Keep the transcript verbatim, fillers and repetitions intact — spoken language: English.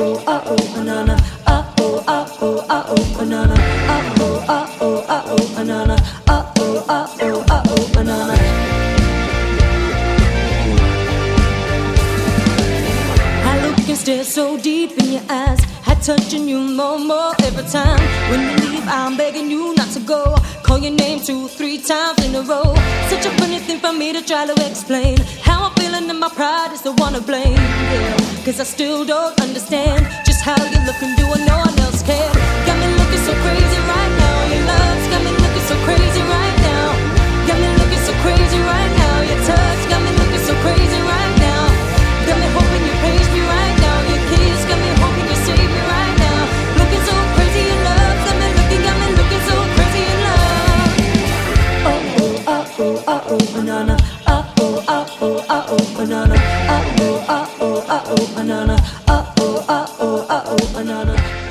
oh, uh oh, banana. Uh oh, uh oh, uh oh, banana. Uh oh, uh oh, uh oh, banana. Uh oh, uh oh, uh oh, banana. I look and stare so deep in your eyes, I touching you more and more every time. When you leave, I'm begging you not to go. Call your name two, three times in a row. Such a funny thing for me to try to explain. How I'm feeling and my pride is the one to blame. Yeah, cause I still don't understand just how you look and do what no one else can. Got me looking so crazy right now. Your love's got me looking so crazy right now. Got me looking so crazy right now. Your touch got me looking so crazy right now. Got me hoping you praise me right now. Your kiss got me hoping you save me right now. Looking so crazy in love. Got me looking, got me looking so crazy in love. Oh oh, uh oh, uh oh, banana. Uh oh, uh oh, uh oh, banana. Uh oh, uh oh, uh oh, banana. Uh oh, uh oh, uh oh, banana.